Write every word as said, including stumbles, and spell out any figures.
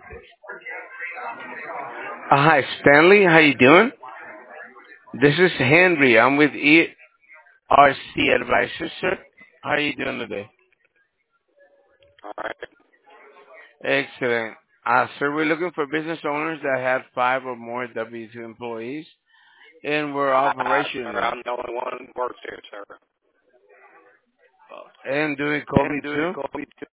Uh, hi, Stanley. How you doing? This is Henry. I'm with E R C Advisors, sir. How are you doing today? Alright. Excellent. Uh, sir, we're looking for business owners that have five or more W two employees, and we're I, sir, operational I'm the only one who works here, sir. and doing And COVID doing too. COVID